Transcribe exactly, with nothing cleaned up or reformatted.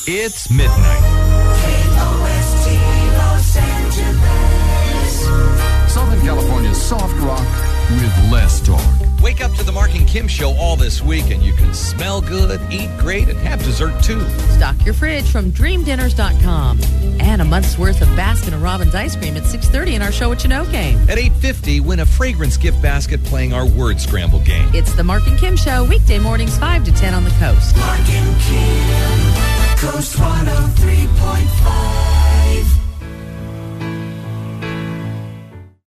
It's midnight. K O S T Los Angeles. Southern California's soft rock with less talk. Wake up to the Mark and Kim Show all this week, and you can smell good, eat great, and have dessert, too. Stock your fridge from dream dinners dot com. And a month's worth of Baskin-Robbins ice cream at six thirty in our Show What You Know game. At eight fifty, win a fragrance gift basket playing our word scramble game. It's the Mark and Kim Show, weekday mornings five to ten on the Coast. Mark and Kim, Coast one oh three point five.